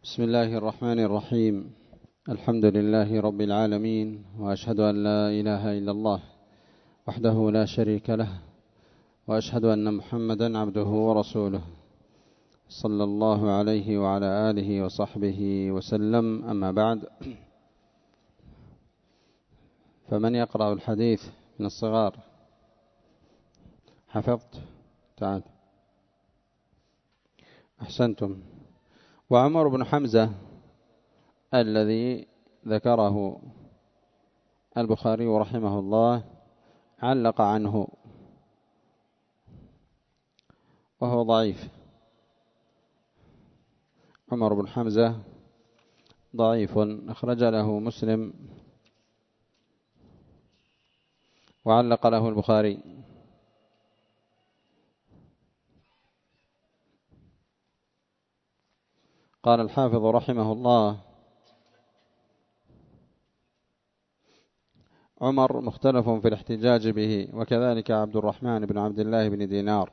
بسم الله الرحمن الرحيم. الحمد لله رب العالمين، وأشهد أن لا إله إلا الله وحده لا شريك له، وأشهد أن محمدا عبده ورسوله صلى الله عليه وعلى آله وصحبه وسلم. أما بعد، فمن يقرأ الحديث من الصغار؟ حفظت؟ تعال. أحسنتم. وعمر بن حمزة الذي ذكره البخاري رحمه الله علق عنه وهو ضعيف. عمر بن حمزة ضعيف، أخرج له مسلم وعلق له البخاري. قال الحافظ رحمه الله: عمر مختلف في الاحتجاج به، وكذلك عبد الرحمن بن عبد الله بن دينار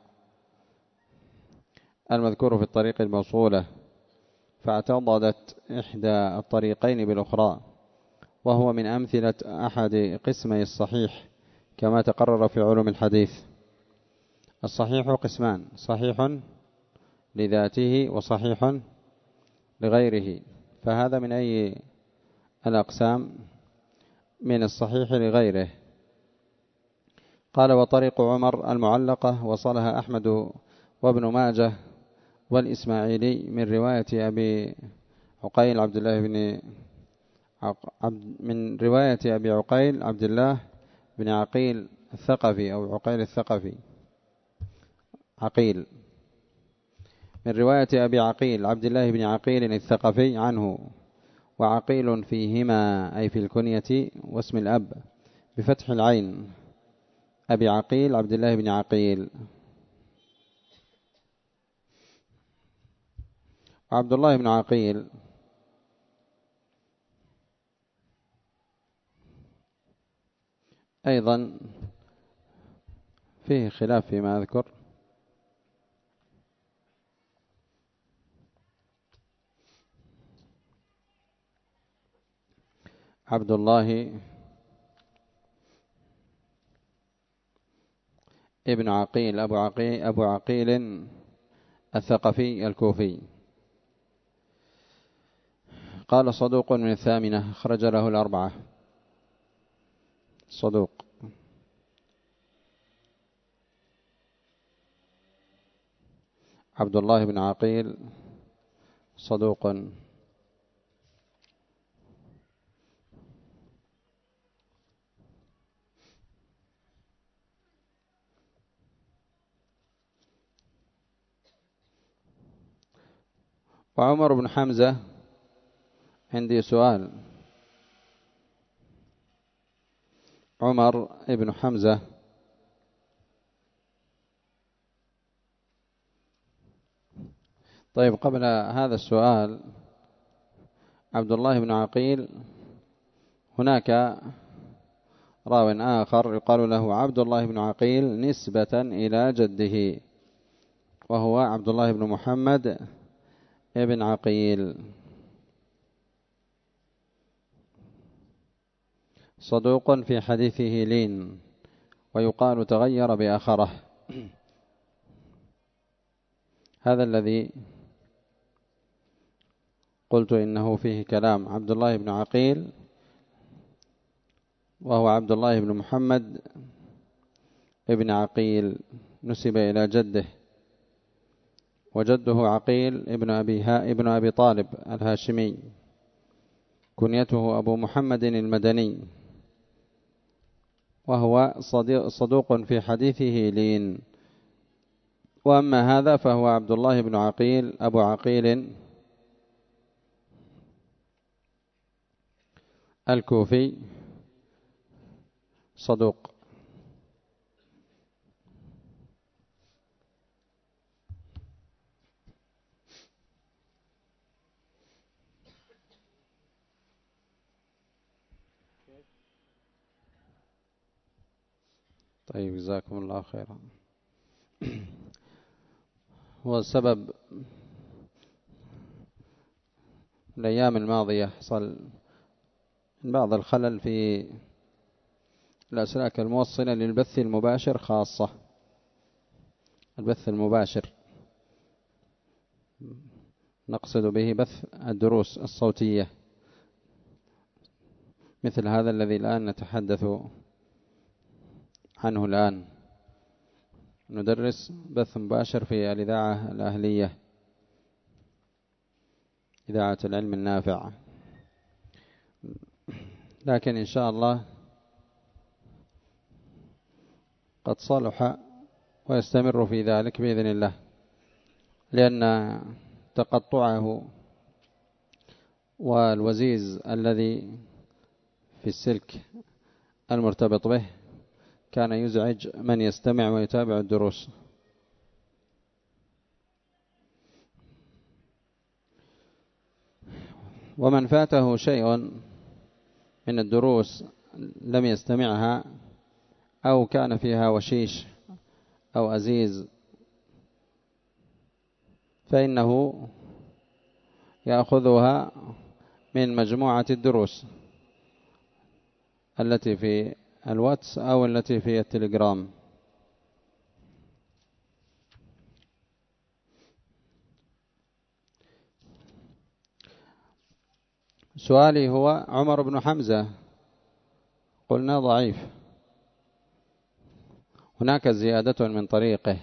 المذكور في الطريق الموصولة، فاعتضدت إحدى الطريقين بالأخرى، وهو من أمثلة أحد قسمي الصحيح كما تقرر في علوم الحديث. الصحيح قسمان: صحيح لذاته وصحيح لغيره. فهذا من أي الأقسام؟ من الصحيح لغيره. قال: وطريق عمر المعلقة وصلها أحمد وابن ماجه والإسماعيلي من رواية أبي عقيل عبد الله بن عقيل الثقفي، أو عقيل الثقفي، عقيل، من رواية أبي عقيل عبد الله بن عقيل الثقفي عنه. وعقيل فيهما أي في الكنية واسم الأب بفتح العين، أبي عقيل عبد الله بن عقيل. وعبد الله بن عقيل أيضا فيه خلاف فيما أذكر. عبد الله ابن عقيل أبو عقيل الثقفي الكوفي. قال: صدوق من الثامنة، أخرج له الأربعة. صدوق. عبد الله بن عقيل صدوق. وعمر بن حمزة عندي سؤال. عمر بن حمزة طيب، قبل هذا السؤال، عبد الله بن عقيل هناك راو آخر يقال له عبد الله بن عقيل نسبة إلى جده، وهو عبد الله بن محمد ابن عقيل، صدوق في حديثه لين، ويقال تغير بآخره. هذا الذي قلت إنه فيه كلام. عبد الله بن عقيل وهو عبد الله بن محمد ابن عقيل، نسب إلى جده، وجده عقيل ابن أبي طالب الهاشمي، كنيته أبو محمد المدني، وهو صدوق في حديثه لين. وأما هذا فهو عبد الله بن عقيل أبو عقيل الكوفي، صدوق. طيب، جزاكم الله خيرا. هو السبب الأيام الماضية حصل بعض الخلل في الأسلاك الموصلة للبث المباشر، خاصة البث المباشر نقصد به بث الدروس الصوتية، مثل هذا الذي الآن نتحدث عنه الآن. ندرس بث مباشر في الإذاعة الأهلية، إذاعة العلم النافع، لكن إن شاء الله قد صلح ويستمر في ذلك بإذن الله، لأن تقطعه والوزيز الذي في السلك المرتبط به كان يزعج من يستمع ويتابع الدروس. ومن فاته شيء من الدروس لم يستمعها أو كان فيها وشيش أو أزيز، فإنه يأخذها من مجموعة الدروس التي في الواتس أو التي في التليجرام. سؤالي هو: عمر بن حمزة قلنا ضعيف، هناك زيادة من طريقه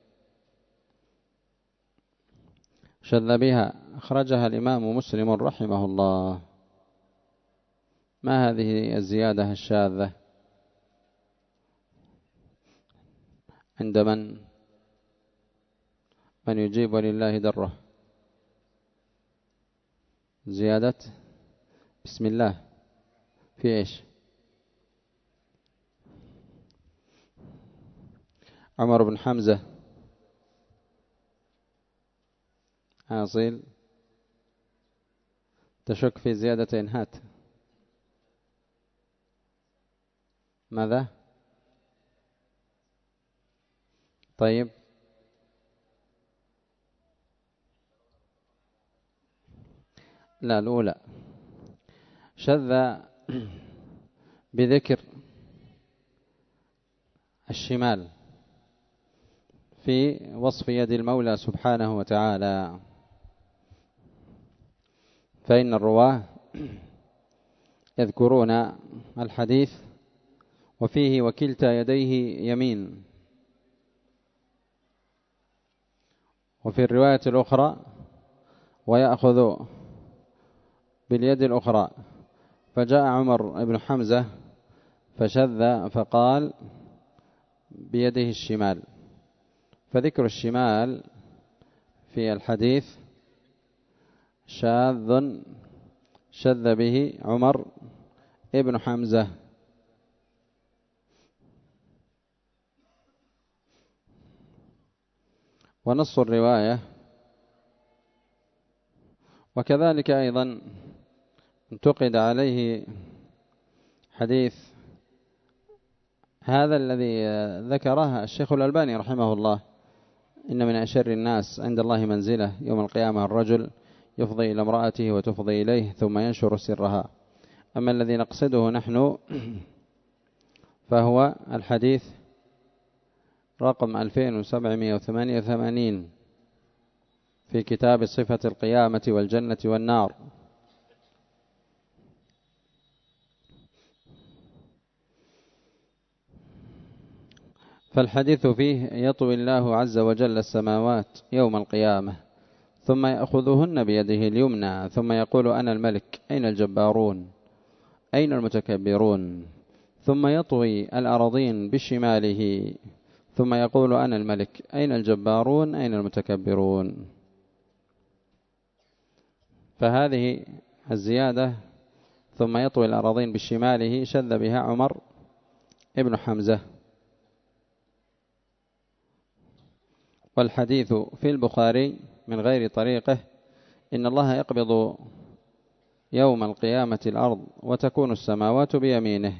شذ بها، أخرجها الإمام مسلم رحمه الله. ما هذه الزيادة الشاذة؟ عند من يجيب ولله دره؟ زيادة بسم الله في إيش؟ عمر بن حمزة عاصيل تشك في زيادة هات. ماذا؟ طيب، لا، الأولى شذ بذكر الشمال في وصف يد المولى سبحانه وتعالى، فإن الرواه يذكرون الحديث وفيه وكلتا يديه يمين، وفي الرواية الأخرى ويأخذ باليد الأخرى. فجاء عمر بن حمزة فشذ فقال بيده الشمال، فذكر الشمال في الحديث شاذ شذ به عمر ابن حمزة. ونص الرواية وكذلك أيضا انتقد عليه حديث هذا الذي ذكره الشيخ الألباني رحمه الله: إن من أشر الناس عند الله منزلة يوم القيامة الرجل يفضي إلى امرأته وتفضي إليه ثم ينشر سرها. أما الذي نقصده نحن فهو الحديث رقم 2788 في كتاب صفة القيامة والجنة والنار. فالحديث فيه: يطوي الله عز وجل السماوات يوم القيامة ثم يأخذهن بيده اليمنى ثم يقول: أنا الملك، أين الجبارون، أين المتكبرون؟ ثم يطوي الأراضين بشماله ثم يقول: أنا الملك، أين الجبارون، أين المتكبرون؟ فهذه الزيادة ثم يطوي الأراضين بشماله شذ بها عمر ابن حمزة. والحديث في البخاري من غير طريقه: إن الله يقبض يوم القيامة الأرض وتكون السماوات بيمينه.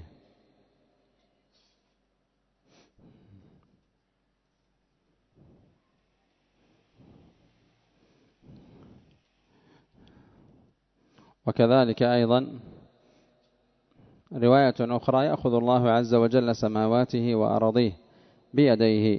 وكذلك أيضا رواية أخرى: يأخذ الله عز وجل سماواته وأراضيه بيديه.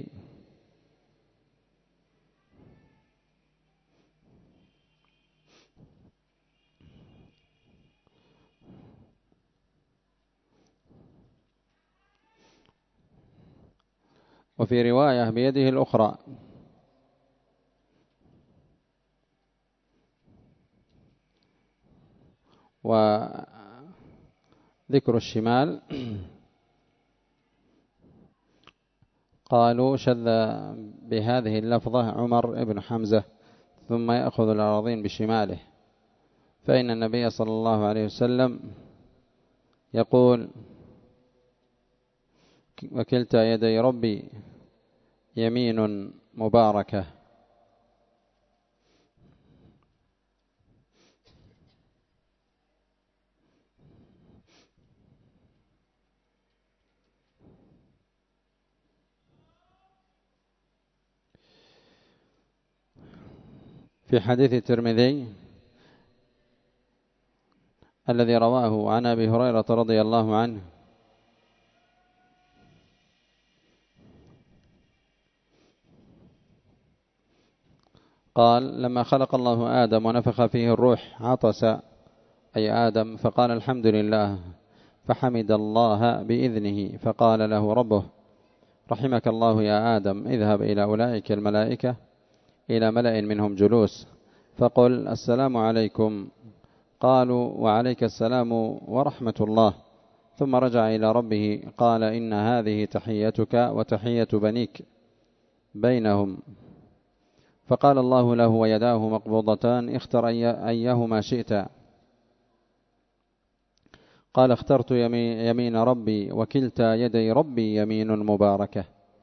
وفي رواية بيده الأخرى. وذكر الشمال قالوا شذ بهذه اللفظة عمر بن حمزة: ثم يأخذ الأراضين بشماله، فإن النبي صلى الله عليه وسلم يقول: وكلتا يدي ربي يمين مباركة. في حديث الترمذي الذي رواه عن أبي هريرة رضي الله عنه قال: لما خلق الله آدم ونفخ فيه الروح عطس أي آدم فقال: الحمد لله، فحمد الله بإذنه، فقال له ربه: رحمك الله يا آدم، اذهب إلى أولئك الملائكة إلى ملأ منهم جلوس، فقل: السلام عليكم. قالوا: وعليك السلام ورحمة الله. ثم رجع إلى ربه قال: إن هذه تحيتك وتحية بنيك بينهم. فقال الله له: ويداه مقبوضتان، اختر أيهما شئت. قال: اخترت يمين ربي، وكلتا يدي ربي يمين مباركة.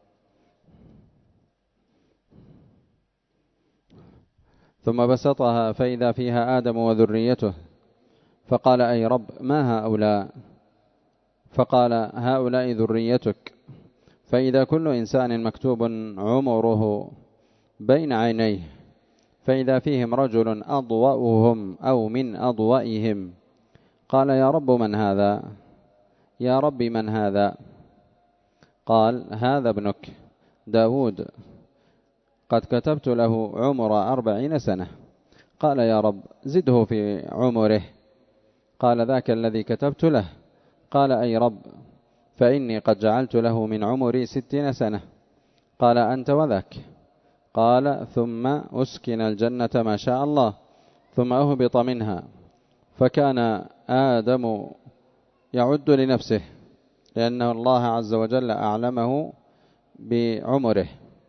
ثم بسطها فإذا فيها آدم وذريته، فقال: أي رب، ما هؤلاء؟ فقال: هؤلاء ذريتك. فإذا كل إنسان مكتوب عمره بين عينيه، فإذا فيهم رجل أضوأهم أو من أضوئهم. قال: يا رب من هذا؟ يا رب من هذا؟ قال: هذا ابنك داود، قد كتبت له عمر 40 سنة. قال: يا رب زده في عمره. قال: ذاك الذي كتبت له. قال: أي رب، فإني قد جعلت له من عمري 60 سنة. قال: أنت وذاك. قال: ثم أسكن الجنة ما شاء الله، ثم أهبط منها. فكان آدم يعد لنفسه، لأن الله عز وجل أعلمه بعمره.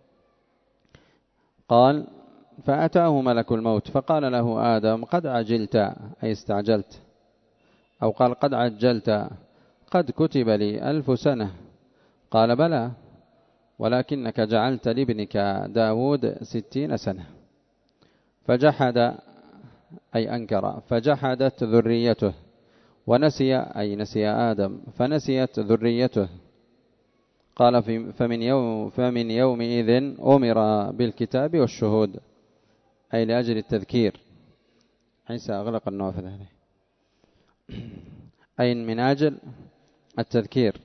قال: فأتاه ملك الموت فقال له آدم: قد عجلت، أي استعجلت، أو قال: قد عجلت، قد كتب لي 1000 سنة. قال: بلى، ولكنك جعلت لابنك داود 60 سنة. فجحد، أي أنكر، فجحدت ذريته، ونسي، أي نسي آدم، فنسيت ذريته. قال: فمن يومئذ أمر بالكتاب والشهود، أي لأجل التذكير. عيسى أغلق النوافذ هذه، أي من أجل التذكير،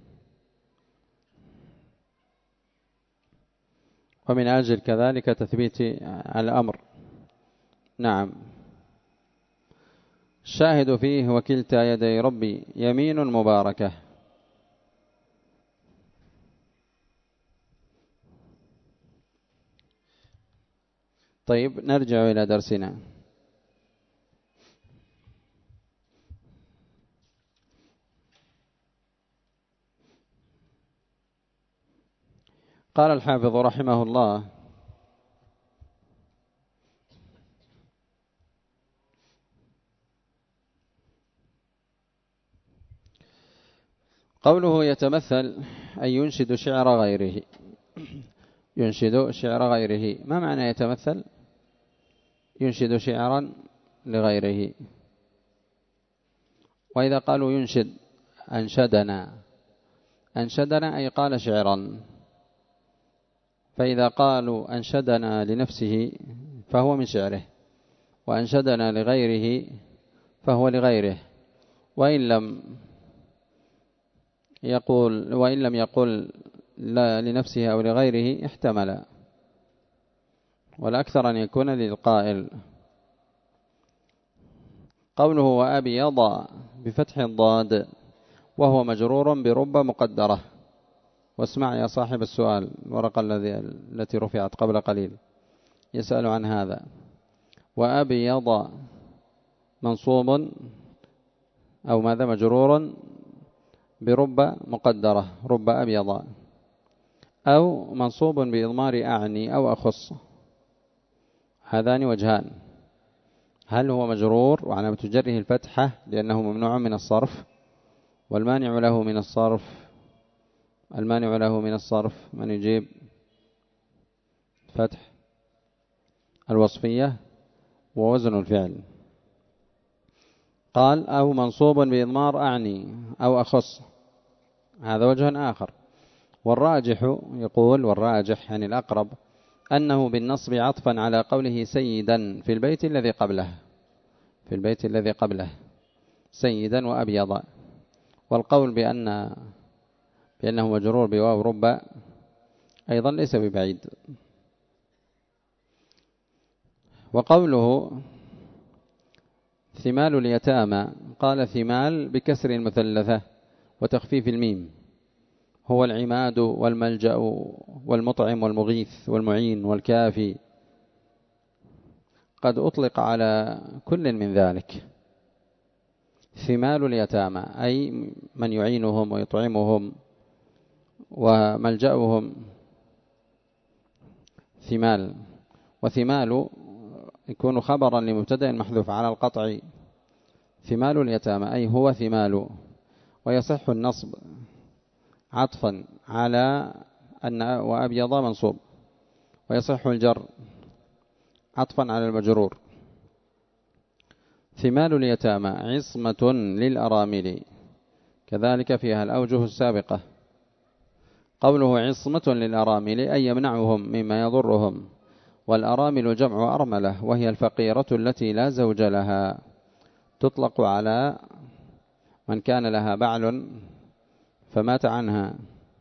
ومن أجل كذلك تثبيت الأمر. نعم. الشاهد فيه: وكلتا يدي ربي يمين مباركة. طيب، نرجع إلى درسنا. قال الحافظ رحمه الله: قوله يتمثل أي ينشد شعر غيره. ينشد شعر غيره، ما معنى يتمثل؟ ينشد شعرا لغيره. وإذا قالوا ينشد أنشدنا، أنشدنا أي قال شعرا. فإذا قالوا أنشدنا لنفسه فهو من شعره، وأنشدنا لغيره فهو لغيره، وإن لم يقل لا لنفسه أو لغيره احتمل، والأكثر أن يكون للقائل. قوله وأبيض بفتح الضاد وهو مجرور برب مقدرة. واسمع يا صاحب السؤال، الورقة التي رفعت قبل قليل يسأل عن هذا. وأبيض منصوب أو ماذا مجرور برب مقدرة، رب أبيض، أو منصوب بإضمار أعني أو أخص. هذان وجهان: هل هو مجرور وعلامة جره الفتحة لأنه ممنوع من الصرف، والمانع له من الصرف من يجيب؟ فتح الوصفية ووزن الفعل. قال أو منصوب بإضمار أعني أو أخص، هذا وجه آخر. والراجح يقول، والراجح يعني الأقرب، أنه بالنصب عطفا على قوله سيدا في البيت الذي قبله سيدا وأبيض. والقول بأنه مجرور بواو رب أيضا ليس ببعيد. وقوله ثمال اليتامى، قال ثمال بكسر المثلثة وتخفيف الميم، هو العماد والملجأ والمطعم والمغيث والمعين والكافي، قد أطلق على كل من ذلك. ثمال اليتامى أي من يعينهم ويطعمهم، وملجأهم ثمال. وثمال يكون خبرا لمبتدأ محذوف على القطع، ثمال اليتامى أي هو ثمال. ويصح النصب عطفا على أن وأبيض منصوب، ويصح الجر عطفا على المجرور. ثمال اليتامى عصمة للأرامل، كذلك فيها الأوجه السابقة. قوله عصمة للأرامل أي يمنعهم مما يضرهم. والأرامل جمع أرملة، وهي الفقيرة التي لا زوج لها، تطلق على من كان لها بعل فمات عنها،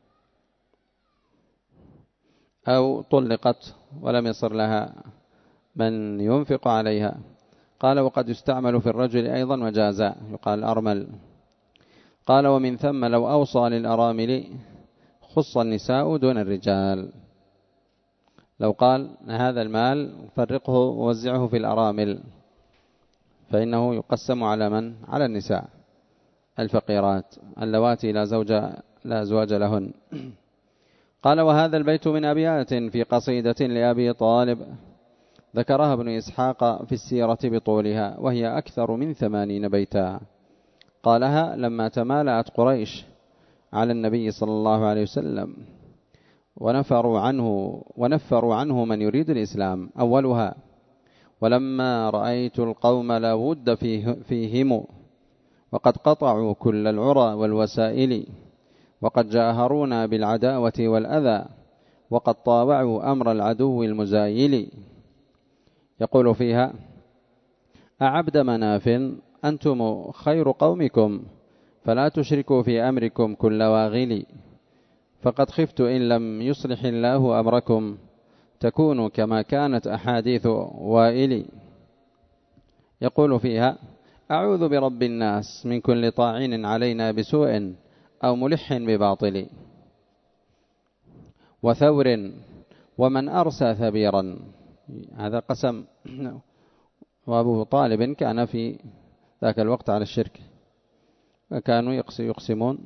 أو طلقت ولم يصر لها من ينفق عليها. قال وقد يستعمل في الرجل أيضا مجازا، يقال أرمل. قال ومن ثم لو أوصى للأرامل خص النساء دون الرجال. لو قال هذا المال فرقه ووزعه في الأرامل، فإنه يقسم على من؟ على النساء الفقيرات اللواتي لا زواج لهن. قال وهذا البيت من أبيات في قصيدة لأبي طالب ذكرها ابن إسحاق في السيرة بطولها، وهي أكثر من 80 بيتا. قالها لما تمالأت قريش على النبي صلى الله عليه وسلم ونفروا عنه من يريد الإسلام. أولها ولما رأيت القوم لا ود فيهم، وقد قطعوا كل العرى والوسائل، وقد جاهرونا بالعداوة والأذى، وقد طاوعوا أمر العدو المزايل. يقول فيها أعبد مناف أنتم خير قومكم، فلا تشركوا في أمركم كل واغل، فقد خفت إن لم يصلح الله أمركم تكونوا كما كانت أحاديث وائل. يقول فيها أعوذ برب الناس من كل طاعن علينا بسوء أو ملح بباطل. وثور ومن أرسى ثبيرا، هذا قسم. وأبو طالب كان في ذاك الوقت على الشرك، وكانوا يقسمون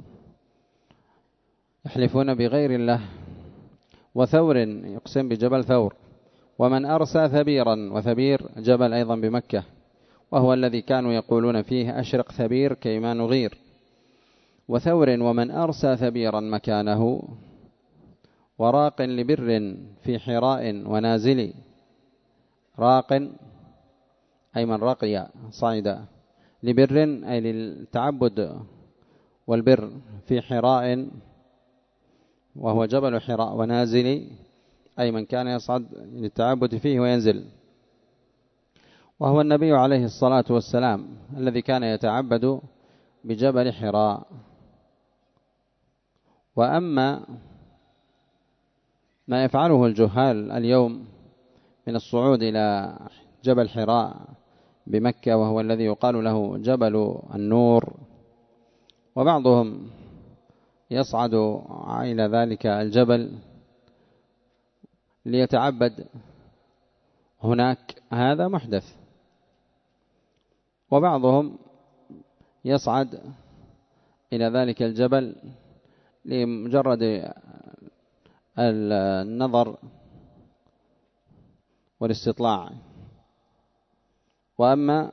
يحلفون بغير الله. وثور يقسم بجبل ثور. ومن أرسى ثبيرا، وثبير جبل أيضا بمكة، وهو الذي كانوا يقولون فيه أشرق ثبير كيما نغير. وثور ومن أرسى ثبيرا مكانه، وراق لبر في حراء ونازل. راق أي من رقي صعد، لبر أي للتعبد والبر، في حراء وهو جبل حراء، ونازل أي من كان يصعد للتعبد فيه وينزل. وهو النبي عليه الصلاة والسلام الذي كان يتعبد بجبل حراء. وأما ما يفعله الجهال اليوم من الصعود إلى جبل حراء بمكة، وهو الذي يقال له جبل النور، وبعضهم يصعد إلى ذلك الجبل ليتعبد هناك، هذا محدث. وبعضهم يصعد إلى ذلك الجبل لمجرد النظر والاستطلاع. وأما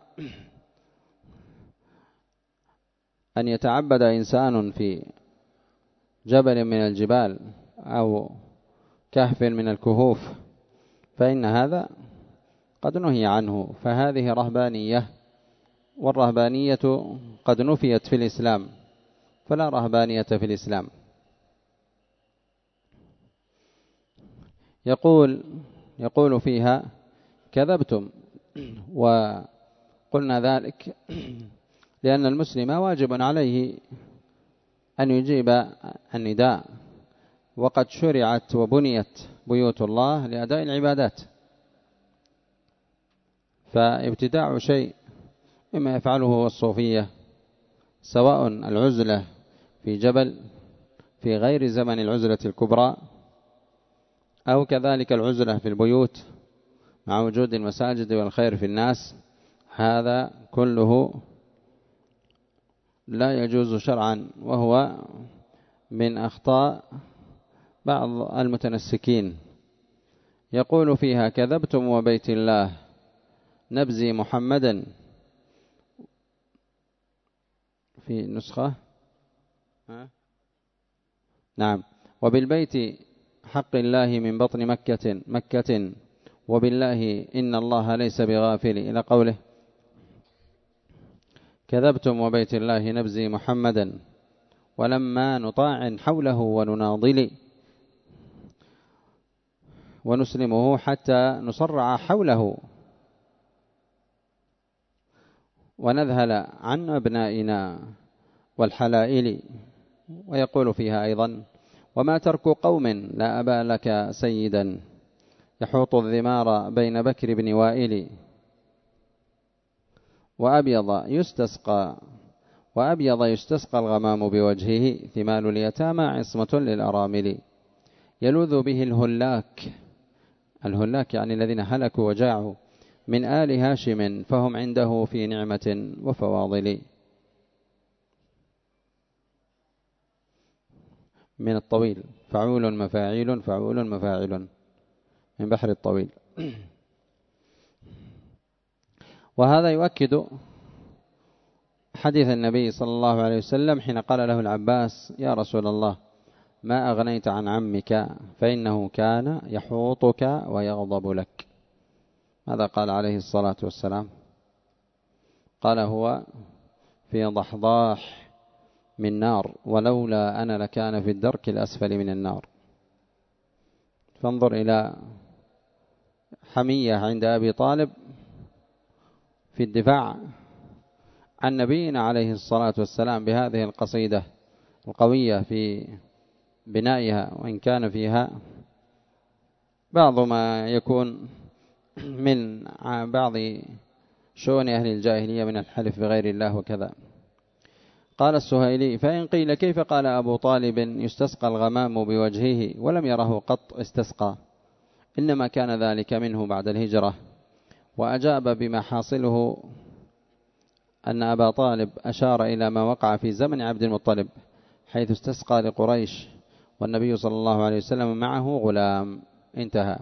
أن يتعبد إنسان في جبل من الجبال أو كهف من الكهوف فإن هذا قد نهي عنه، فهذه رهبانية، والرهبانية قد نفيت في الإسلام، فلا رهبانية في الإسلام. يقول فيها كذبتم، وقلنا ذلك لأن المسلم واجب عليه أن يجيب النداء، وقد شرعت وبنيت بيوت الله لأداء العبادات، فابتداع شيء مما يفعله الصوفية، سواء العزلة في جبل في غير زمن العزلة الكبرى، أو كذلك العزلة في البيوت مع وجود المساجد والخير في الناس، هذا كله لا يجوز شرعا، وهو من أخطاء بعض المتنسكين. يقول فيها كذبتم وبيت الله نبزي محمدا، في نسخة نعم، وبالبيت حق الله من بطن مكة وبالله إن الله ليس بغافل، إلى قوله كذبتم وبيت الله نبزي محمدا ولما نطاع حوله ونناضل ونسلمه حتى نصرع حوله ونذهل عن أبنائنا والحلائل. ويقول فيها أيضا وما ترك قوم لا أبا لك سيدا يحوط الذمار بين بكر بن وائل وأبيض يستسقى الغمام بوجهه ثمال اليتامى عصمة للأرامل يلوذ به الهلاك يعني الذين هلكوا وجاعوا من آل هاشم فهم عنده في نعمة وفواضل. من الطويل فعول مفاعل من بحر الطويل. وهذا يؤكد حديث النبي صلى الله عليه وسلم حين قال له العباس يا رسول الله ما أغنيت عن عمك فإنه كان يحوطك ويغضب لك. ماذا قال عليه الصلاة والسلام؟ قال هو في ضحضاح من نار ولولا أنا لكان في الدرك الأسفل من النار. فانظر إلى حمية عند أبي طالب في الدفاع عن نبينا عليه الصلاة والسلام بهذه القصيدة القوية في بنائها، وإن كان فيها بعض ما يكون من بعض شؤون أهل الجاهلية من الحلف بغير الله وكذا. قال السهيلي فإن قيل كيف قال أبو طالب يستسقى الغمام بوجهه ولم يره قط استسقى، إنما كان ذلك منه بعد الهجرة. وأجاب بما حاصله أن أبا طالب أشار إلى ما وقع في زمن عبد المطلب حيث استسقى لقريش والنبي صلى الله عليه وسلم معه غلام. انتهى.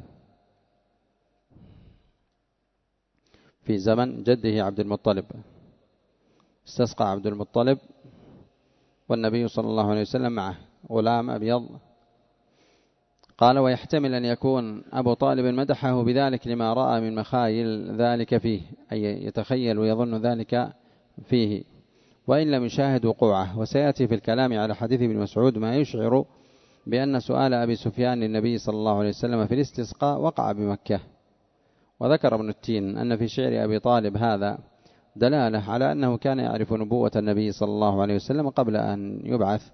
في زمن جده عبد المطلب استسقى عبد المطلب والنبي صلى الله عليه وسلم معه غلام أبيض. قال ويحتمل أن يكون أبو طالب مدحه بذلك لما رأى من مخايل ذلك فيه، أي يتخيل ويظن ذلك فيه وإن لم يشاهد وقوعه. وسيأتي في الكلام على حديث ابن مسعود ما يشعر بأن سؤال أبي سفيان للنبي صلى الله عليه وسلم في الاستسقاء وقع بمكة، وذكر ابن التين أن في شعر أبي طالب هذا دلالة على أنه كان يعرف نبوة النبي صلى الله عليه وسلم قبل أن يبعث،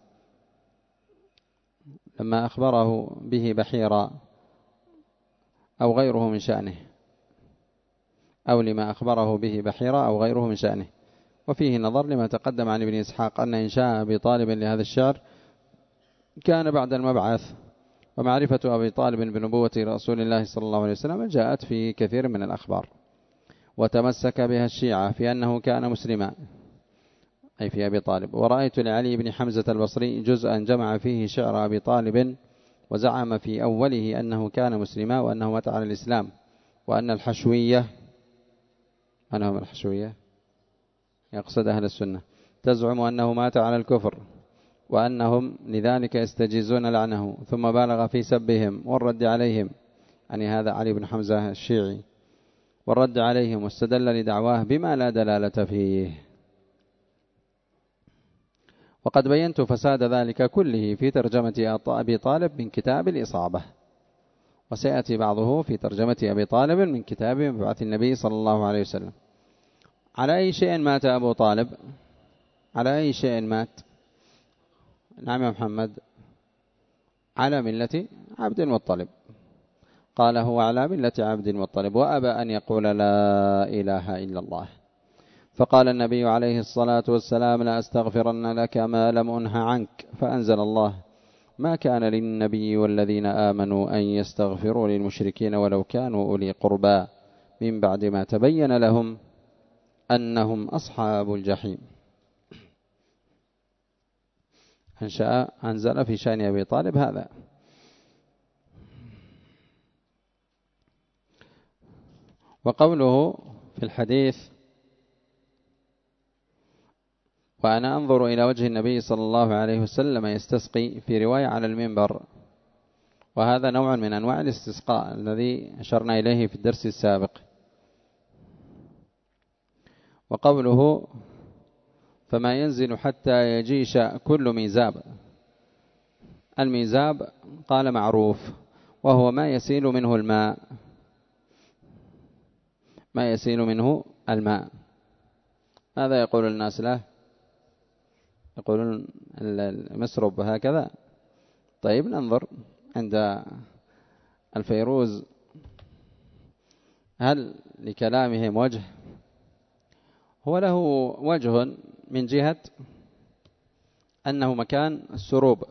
لما أخبره به بحيرا أو غيره من شأنه، أو لما أخبره به بحيرا أو غيره من شأنه. وفيه نظر لما تقدم عن ابن إسحاق أن إنشاء أبي طالب لهذا الشعر كان بعد المبعث، ومعرفة أبي طالب بنبوة رسول الله صلى الله عليه وسلم جاءت في كثير من الأخبار. وتمسك بها الشيعة في أنه كان مسلما، أي في أبي طالب. ورأيت لعلي بن حمزة البصري جزءا جمع فيه شعر أبي طالب، وزعم في أوله أنه كان مسلما وأنه مات على الإسلام، وأن الحشوية، أنهم الحشوية يقصد أهل السنة، تزعم أنه مات على الكفر، وأنهم لذلك يستجيزون لعنه، ثم بالغ في سبهم والرد عليهم، يعني هذا علي بن حمزة الشيعي، والرد عليهم، واستدل لدعواه بما لا دلالة فيه. وقد بينت فساد ذلك كله في ترجمة أبي طالب من كتاب الإصابة، وسيأتي بعضه في ترجمة أبي طالب من كتاب مبعث النبي صلى الله عليه وسلم. على أي شيء مات أبو طالب؟ على أي شيء مات؟ نعم يا محمد، على ملة عبد المطلب. قال هو على ملة عبد المطلب، وأبى أن يقول لا إله إلا الله. فقال النبي عليه الصلاة والسلام لا أستغفرن لك ما لم أنه عنك، فأنزل الله ما كان للنبي والذين آمنوا أن يستغفروا للمشركين ولو كانوا أولي قربى من بعد ما تبين لهم أنهم أصحاب الجحيم. أنزل في شأن أبي طالب هذا. وقوله في الحديث وأنا أنظر إلى وجه النبي صلى الله عليه وسلم يستسقي، في رواية على المنبر، وهذا نوع من أنواع الاستسقاء الذي أشرنا إليه في الدرس السابق. وقوله فما ينزل حتى يجيش كل ميزاب، الميزاب قال معروف، وهو ما يسيل منه الماء، ما يسيل منه الماء. ماذا يقول الناس له؟ يقولون المسرب هكذا. طيب ننظر عند الفيروز هل لكلامهم وجه؟ هو له وجه من جهة أنه مكان السروب،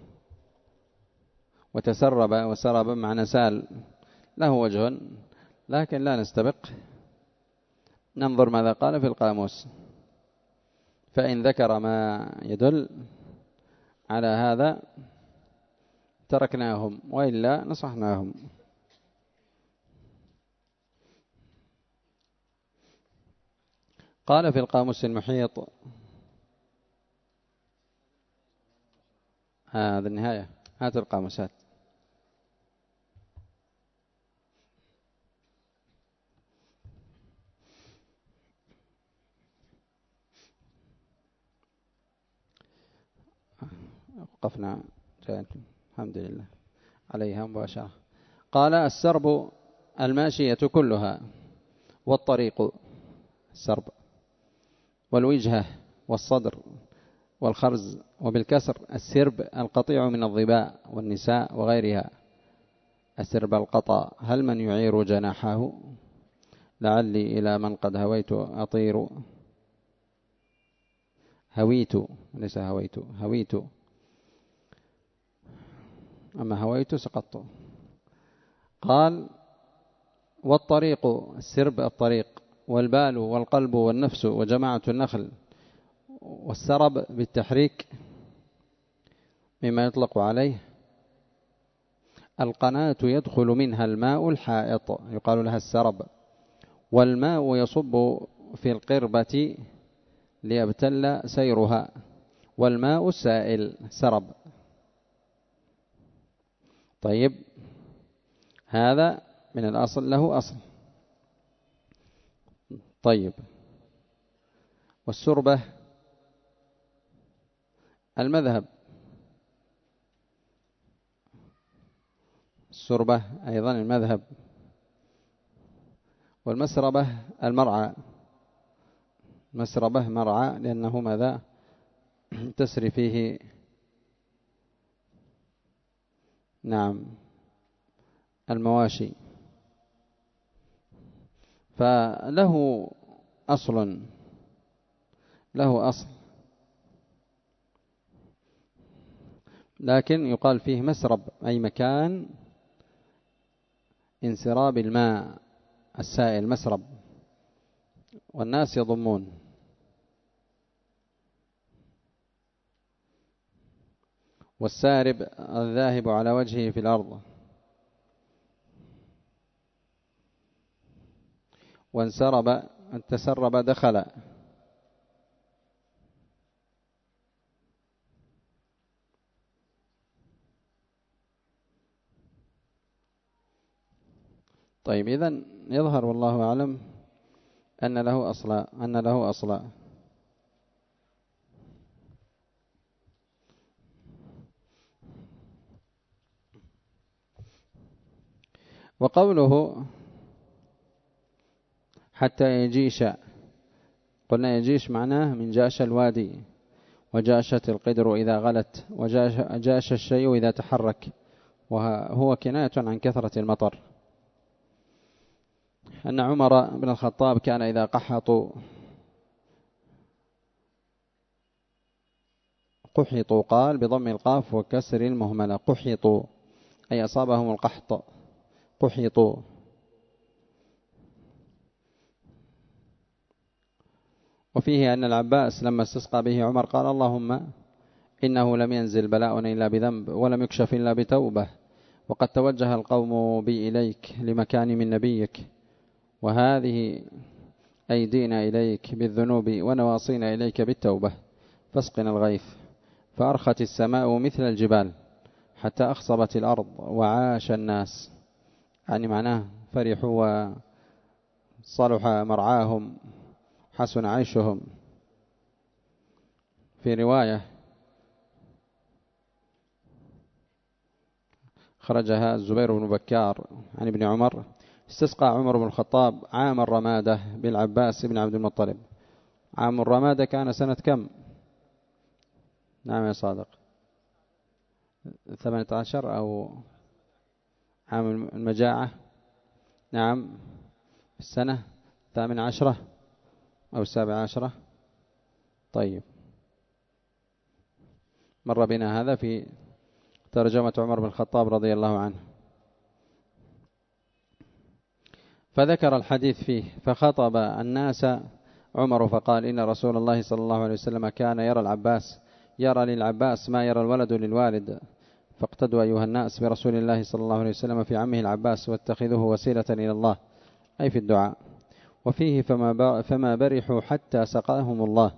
وتسرب وسرب معنى سال، له وجه، لكن لا نستبق، ننظر ماذا قال في القاموس، فإن ذكر ما يدل على هذا تركناهم، وإلا نصحناهم. قال في القاموس المحيط، هذا النهاية، هات القاموسات. وقفنا الحمد لله عليها مباشرة. قال السرب الماشية كلها، والطريق السرب، والوجهة والصدر والخرز، وبالكسر السرب القطيع من الظباء والنساء وغيرها. السرب القطع، هل من يعير جناحه؟ لعلي إلى من قد هويت أطير، هويت ليس هويت، هويت، أما هويت سقطت. قال والطريق السرب الطريق، والبال والقلب والنفس وجماعة النخل. والسرب بالتحريك مما يطلق عليه القناة يدخل منها الماء الحائط، يقال لها السرب، والماء يصب في القربة ليبتل سيرها، والماء السائل سرب. طيب هذا من الأصل له أصل. طيب والسربة المذهب، السربة أيضا المذهب، والمسربة المرعى، مسربة مرعى لأنه ماذا تسري فيه نعم المواشي. فله أصل، له أصل، لكن يقال فيه مسرب أي مكان انسراب الماء السائل، مسرب، والناس يضمون. والسارب الذاهب على وجهه في الأرض. وانسرب تسرب دخل. طيب إذن يظهر والله أعلم أن له أصلا. وقوله حتى يجيش، قلنا يجيش معناه من جاش الوادي، وجاشت القدر إذا غلت، وجاش الشيء إذا تحرك، وهو كناية عن كثرة المطر. أن عمر بن الخطاب كان إذا قحطوا قال بضم القاف وكسر المهملة، قحطوا أي أصابهم القحط، قحطوا. وفيه أن العباس لما استسقى به عمر قال اللهم إنه لم ينزل بلاء إلا بذنب ولم يكشف إلا بتوبة، وقد توجه القوم بي إليك لمكان من نبيك، وهذه أيدينا إليك بالذنوب ونواصينا إليك بالتوبة، فاسقنا الغيث. فأرخت السماء مثل الجبال حتى أخصبت الأرض وعاش الناس، يعني معناه فرحوا وصلح مرعاهم، حسن عيشهم. في رواية خرجها الزبير بن بكار عن ابن عمر: استسقى عمر بن الخطاب عام الرمادة بالعباس بن عبد المطلب. عام الرمادة كان سنة كم؟ نعم يا صادق، 18 أو عام المجاعة؟ نعم، السنة 18 أو 17. طيب، مر بنا هذا في ترجمة عمر بن الخطاب رضي الله عنه. فذكر الحديث فيه: فخطب الناس عمر فقال إن رسول الله صلى الله عليه وسلم كان يرى للعباس ما يرى الولد للوالد، فاقتدوا أيها الناس برسول الله صلى الله عليه وسلم في عمه العباس، واتخذوه وسيلة إلى الله، أي في الدعاء. وفيه فما برحوا حتى سقاهم الله.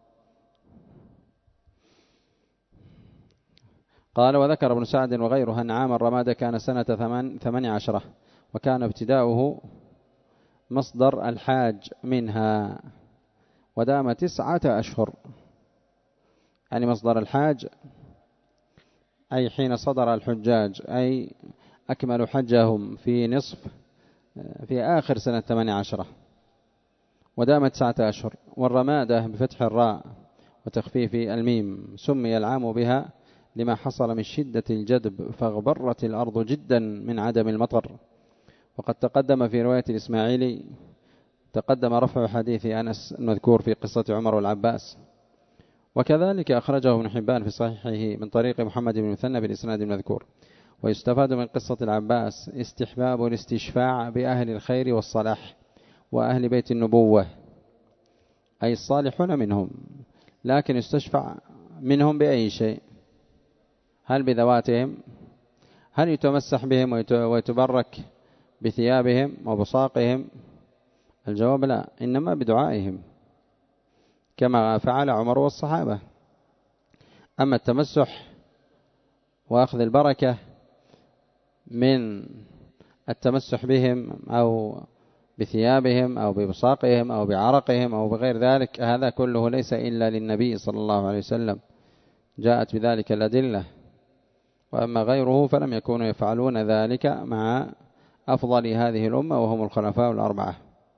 قال: وذكر ابن سعد وغيره أن عام الرمادة كان سنة 18، وكان ابتداؤه مصدر الحاج منها، ودام 9 أشهر. يعني مصدر الحاج أي حين صدر الحجاج، أي أكملوا حجهم في آخر سنة 18، ودام 9 أشهر. والرمادة بفتح الراء وتخفيف الميم سمي العام بها لما حصل من شدة الجدب، فاغبرت الأرض جدا من عدم المطر. وقد تقدم في رواية الإسماعيلي تقدم رفع حديث أنس المذكور في قصة عمر والعباس. وكذلك أخرجه ابن حبان في صحيحه من طريق محمد بن مثنى بالإسناد المذكور. ويستفاد من قصة العباس استحباب الاستشفاع بأهل الخير والصلاح وأهل بيت النبوة، أي الصالحون منهم، لكن يستشفع منهم بأي شيء؟ هل بذواتهم؟ هل يتمسح بهم ويتبرك بثيابهم وبصاقهم؟ الجواب لا، إنما بدعائهم كما فعل عمر والصحابة. أما التمسح وأخذ البركة من التمسح بهم أو بثيابهم أو ببصاقهم أو بعرقهم أو بغير ذلك، هذا كله ليس إلا للنبي صلى الله عليه وسلم، جاءت بذلك الأدلة. وأما غيره فلم يكونوا يفعلون ذلك مع أفضل هذه الأمة وهم الخلفاء الأربعة.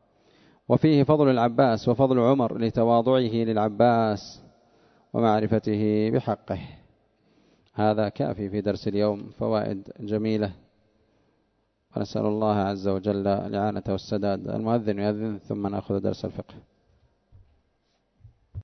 وفيه فضل العباس وفضل عمر لتواضعه للعباس ومعرفته بحقه. هذا كافي في درس اليوم، فوائد جميلة، ونسأل الله عز وجل الإعانة والسداد. المؤذن يؤذن ثم نأخذ درس الفقه.